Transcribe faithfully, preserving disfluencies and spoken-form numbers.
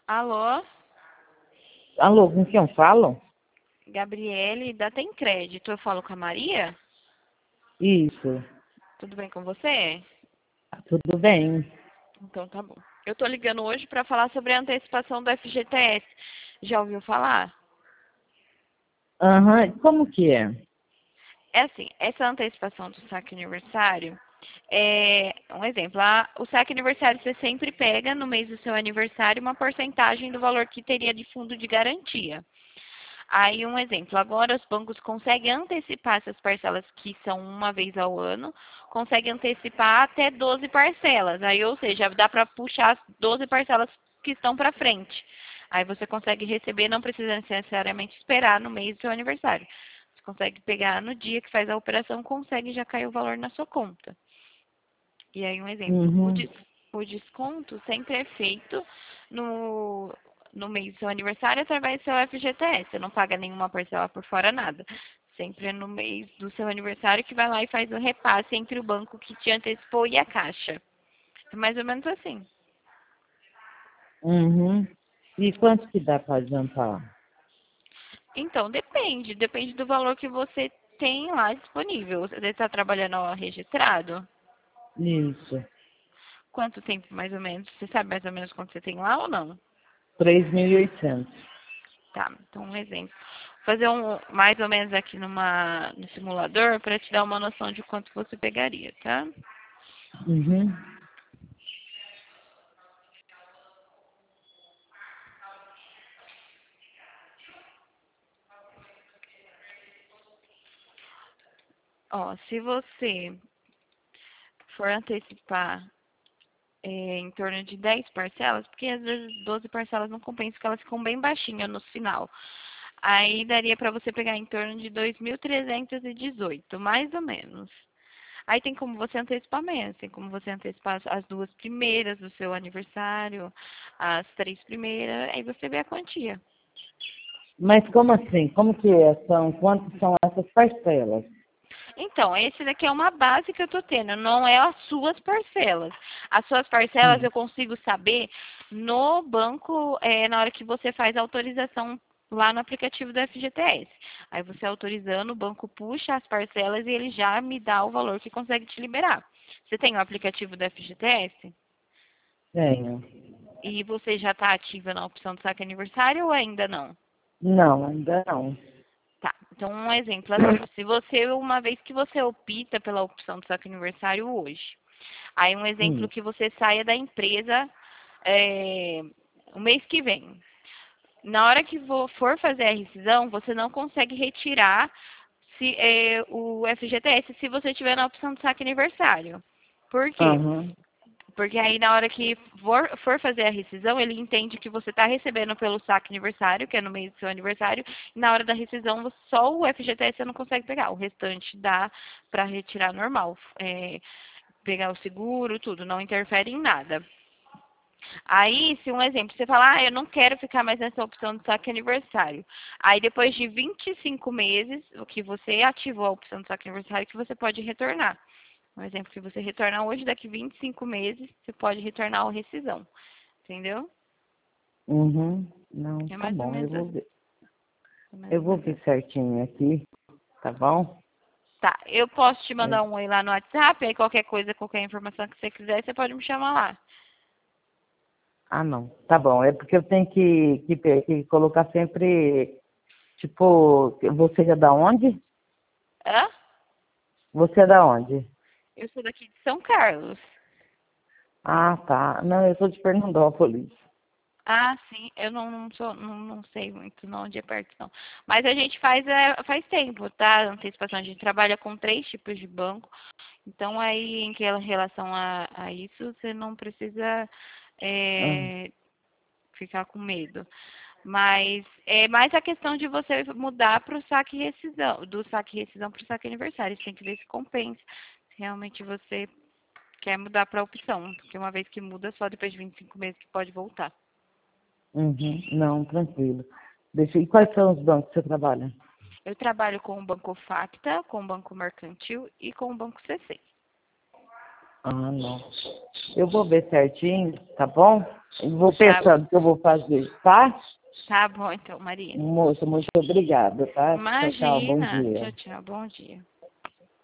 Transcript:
Alô, Alô, com quem eu falo? Gabriele, da Tem Crédito. Eu falo com a Maria? Isso, Tudo bem com você? tudo bem. Então tá bom. Eu tô ligando hoje para falar sobre a antecipação do F G T S. Já ouviu falar? Aham, como que é? É assim, essa antecipação do saque aniversário é um exemplo. a- O saque aniversário você sempre pega no mês do seu aniversário uma porcentagem do valor que teria de fundo de garantia. Aí, um exemplo, agora os bancos conseguem antecipar essas parcelas que são uma vez ao ano, conseguem antecipar até doze parcelas. Aí, ou seja, dá para puxar as doze parcelas que estão para frente. Aí você consegue receber, não precisa necessariamente esperar no mês do seu aniversário. Você consegue pegar no dia que faz a operação, consegue já cair o valor na sua conta. E aí, um exemplo, o, Uhum, des- o desconto sempre é feito no, no mês do seu aniversário através do seu F G T S. Você não paga nenhuma parcela por fora, nada. Sempre é no mês do seu aniversário que vai lá e faz o repasse entre o banco que te antecipou e a Caixa. É mais ou menos assim. uhum. E quanto que dá para adiantar? Então, depende. Depende do valor que você tem lá disponível. Você está trabalhando ó, registrado? Isso, Quanto tempo mais ou menos? Você sabe mais ou menos quanto você tem lá ou não? três mil e oitocentos. Tá, então um exemplo. Vou fazer um mais ou menos aqui numa, no simulador para te dar uma noção de quanto você pegaria, tá? Uhum, Ó, se você for antecipar é, em torno de dez parcelas, porque às vezes doze parcelas não compensa, porque elas ficam bem baixinhas no final. Aí daria para você pegar em torno de dois mil trezentos e dezoito, mais ou menos. Aí tem como você antecipar menos, tem como você antecipar as as duas primeiras do seu aniversário, as três primeiras, aí você vê a quantia. mas como assim? Como que é? São, quantas são essas parcelas? Então, esse daqui é uma base que eu tô tendo, não é as suas parcelas. As suas parcelas Hum. eu consigo saber no banco, é, na hora que você faz a autorização lá no aplicativo do F G T S. Aí você autorizando, o banco puxa as parcelas e ele já me dá o valor que consegue te liberar. Você tem o aplicativo do F G T S? Tenho. E você já está ativa na opção do saque aniversário ou ainda não? Não, ainda não. Tá, então um exemplo assim, se você, uma vez que você opta pela opção do saque aniversário hoje, aí um exemplo Hum. que você saia da empresa é, o mês que vem. Na hora que for fazer a rescisão, você não consegue retirar se, é, o F G T S se você tiver na opção do saque aniversário. Por quê? Aham. Porque aí na hora que for, for fazer a rescisão, ele entende que você está recebendo pelo saque aniversário, que é no mês do seu aniversário, e na hora da rescisão só o F G T S você não consegue pegar. O restante dá para retirar normal. É, pegar o seguro, tudo, não interfere em nada. Aí, se um exemplo, você fala, ah, eu não quero ficar mais nessa opção do saque aniversário. Aí, depois de vinte e cinco meses, o que você ativou a opção do saque aniversário, que você pode retornar. Um exemplo, se você retornar hoje, daqui vinte e cinco meses, você pode retornar a rescisão. Entendeu? Uhum. Não, É tá mais ou bom, eu menos vou assim. ver. É mais Eu ou vou menos ver assim. certinho aqui, tá bom? Tá, eu posso te É. mandar um oi lá no WhatsApp, aí qualquer coisa, qualquer informação que você quiser, você pode me chamar lá. Ah, não. Tá bom. É porque eu tenho que, que, pe- que colocar sempre, tipo, você é da onde? Hã? Você é da onde? Eu sou daqui de São Carlos. Ah, tá. Não, eu sou de Pernambucos. Ah, sim, eu não, não sou, não, não sei muito não onde é perto não. Mas a gente faz é, faz tempo, tá? Antecipação, a gente trabalha com três tipos de banco. Então aí em que relação a, a isso, você não precisa Ah, é, ficar com medo. Mas é mais a questão de você mudar para o saque e rescisão, do saque e rescisão para o saque aniversário. Você tem que ver se compensa. Se realmente você quer mudar para a opção. Porque uma vez que muda, só depois de vinte e cinco meses que pode voltar. uhum. Não, tranquilo. Deixa, e quais são os bancos que você trabalha? Eu trabalho com o Banco Facta, com o Banco Mercantil e com o Banco C C. Ah, não. Eu vou ver certinho, tá bom? Eu vou Tá, pensando o que eu vou fazer, tá? tá bom então, Maria. Moça, muito obrigada, tá? Tchau, tchau, bom Imagina. dia. Tchau, tchau. Bom dia.